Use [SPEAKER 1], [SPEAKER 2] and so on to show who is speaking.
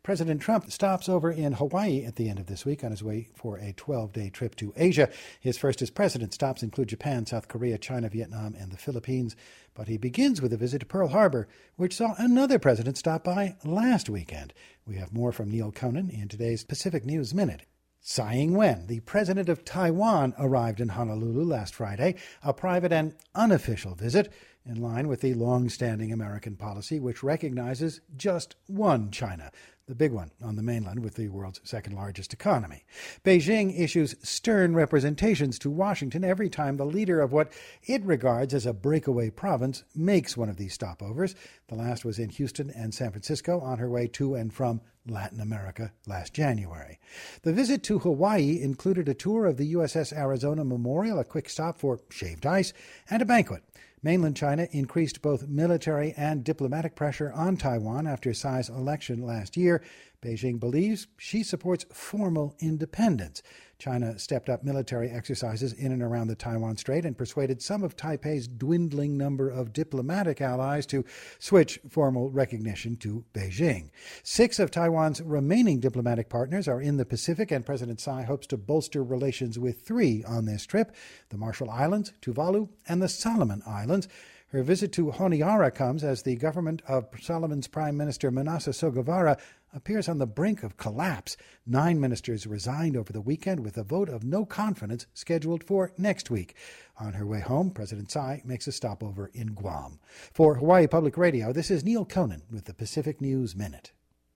[SPEAKER 1] President Trump stops over in Hawaii at the end of this week on his way for a 12-day trip to Asia. His first as president stops include Japan, South Korea, China, Vietnam, and the Philippines. But he begins with a visit to Pearl Harbor, which saw another president stop by last weekend. We have more from Neil Conan in today's Pacific News Minute. Tsai Ing-wen, the president of Taiwan, arrived in Honolulu last Friday, a private and unofficial visit in line with the long-standing American policy which recognizes just one China, the big one on the mainland with the world's second-largest economy. Beijing issues stern representations to Washington every time the leader of what it regards as a breakaway province makes one of these stopovers. The last was in Houston and San Francisco on her way to and from Latin America last January. The visit to Hawaii included a tour of the USS Arizona Memorial, a quick stop for shaved ice, and a banquet. Mainland China increased both military and diplomatic pressure on Taiwan after Tsai's election last year. Beijing believes she supports formal independence. China stepped up military exercises in and around the Taiwan Strait and persuaded some of Taipei's dwindling number of diplomatic allies to switch formal recognition to Beijing. 6 of Taiwan's remaining diplomatic partners are in the Pacific, and President Tsai hopes to bolster relations with 3 on this trip: the Marshall Islands, Tuvalu, and the Solomon Islands. Her visit to Honiara comes as the government of Solomon's Prime Minister Manasseh Sogavara appears on the brink of collapse. 9 ministers resigned over the weekend with a vote of no confidence scheduled for next week. On her way home, President Tsai makes a stopover in Guam. For Hawaii Public Radio, this is Neil Conan with the Pacific News Minute.